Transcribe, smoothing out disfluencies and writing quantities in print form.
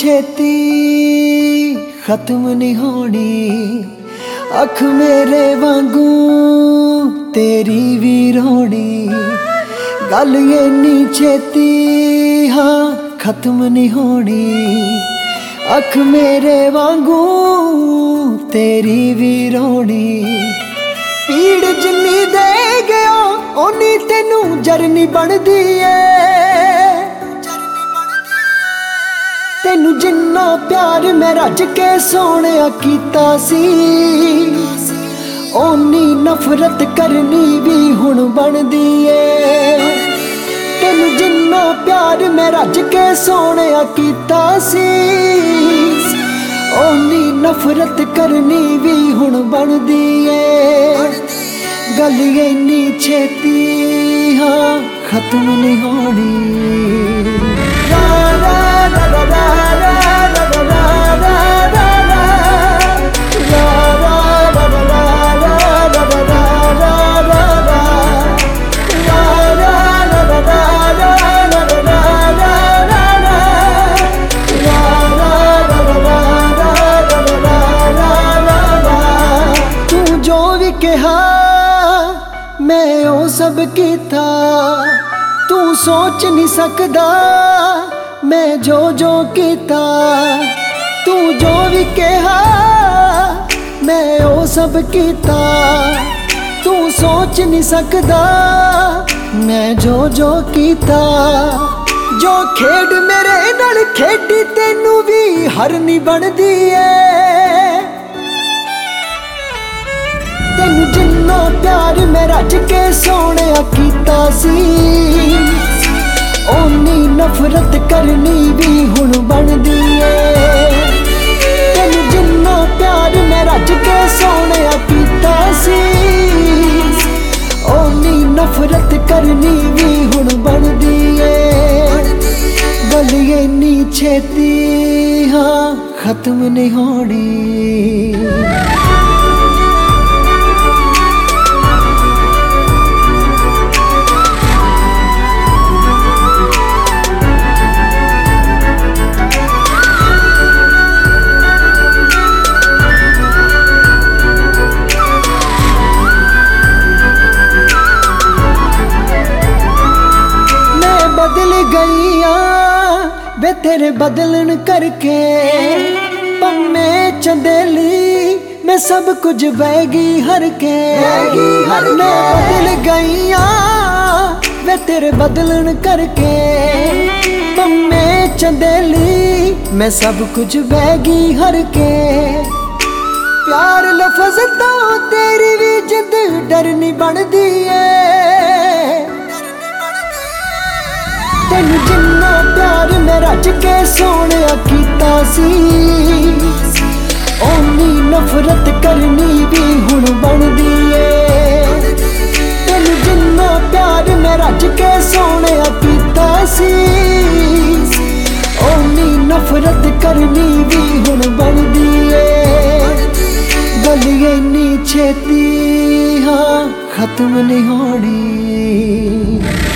छेती खत्म नहीं होनी। अख मेरे वांगू तेरी भी रोनी। गल इन्नी छेती हाँ खत्म नहीं होनी। अख मेरे वांगू तेरी भी रोनी। पीड़ जिन्नी दे गया ओनी तेनू जरनी बनदी है। तेनू जिन्ना प्यार मैं रज के सोहणिया कीता सी, ओनी नफरत करनी भी हुण बनदी है। तेनू जिन्ना प्यार मैं रज के सोहणिया कीता सी, ओनी नफरत करनी भी हुण बनदी है। गल इन्नी छेती हाँ खत्म नहीं होनी। मैं ओ सब कीता तू सोच नहीं सकदा। मैं जो जो कीता तू जो भी कहा, मैं ओ सब कीता तू सोच नहीं सकदा। मैं जो जो कीता जो खेड मेरे नाल खेडी तेनू भी हरनी बनदी है। तेनू जिन्ना प्यार मैं रज के सोहणिया कीता सी, ओनी नफरत करनी भी हुण बनदी है। तेनू जिन्ना प्यार मैं रज के सोहणिया कीता सी, ओनी नफरत करनी भी हुण बनदी है। गल इन्नी छेती हाँ खत्म नहीं होनी। बदल गईया वे तेरे बदलन करके, पम्मे चंदेली मैं सब कुछ बहगी हर के। मैं बदल गईया वे तेरे बदलन करके, पम्मे चंदेली मैं सब कुछ बहगी हर के। प्यार लफज तो तेरी भी जिद डरनी बनदी है। तेनू जिन्ना प्यार मैं रज के सोहणिया कीता सी, ओनी नफरत करनी भी हुण बनदी है। तेनू जिन्ना प्यार मैं रज के सोहणिया कीता सी, ओनी नफरत करनी भी हुण बनदी है। गल इन्नी छेती हाँ खत्म नहीं होनी।